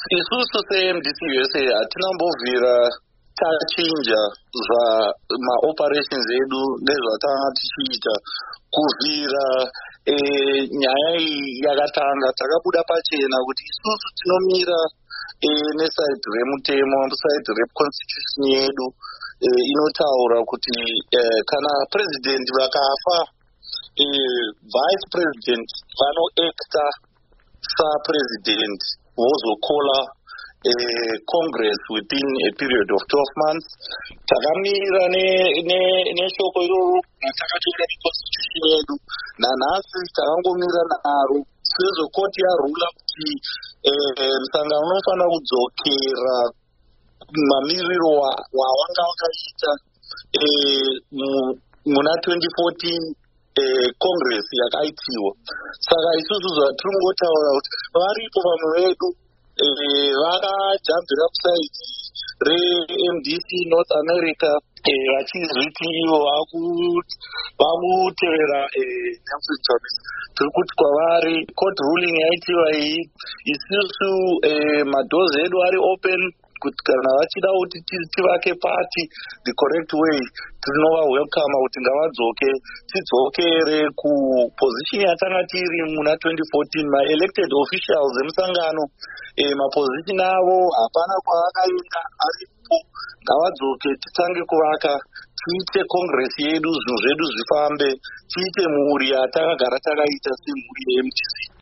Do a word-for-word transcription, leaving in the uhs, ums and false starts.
isusu se-M D C U S A hatinambovhira tachinja zamaoperations edu nezvatanga tichiita kuvhira e, nyaya iyi yakatanga takabuda pachena kuti isusu tinomira e, nesaidhi remutemo saidhi reconstitution yedu e, inotaura kuti e, kana president vakafa e, vice president vanoacta sapresident vozokola uh, Congress within a period of twelve months. Takamira neshoko iroro natakatora neconstitution yedu nanhasi takangomira naro sezvokoti yarula kuti musangano unofanira kudzokera mamiriro wawanga wakaita muna twenty fourteen Eh, Congress yakaitiwa. Saka isusu zvatiri kungotaura kuti varipo vamwe vedu eh, vakajambira kusaidi re-M D C North America vachizviti eh, ivo vakutevera eh, Nelson Chamisa. Tiri kuti kwavari court ruling yaitiwa iyi isusu eh, madhozi edu ari open kuti kana vachida kuti tivake party the correct way tinova welcome kuti ngavadzoke tidzokere kuposition yatanga tiri muna twenty fourteen ma-elected officials emusangano e, maposition avo hapana kwavakaenda aripo ngavadzoke titange kuvaka tiite congress yedu zvinhu zvedu zvifambe tiite mhuri yatakagara takaita semhuri ye-M D C.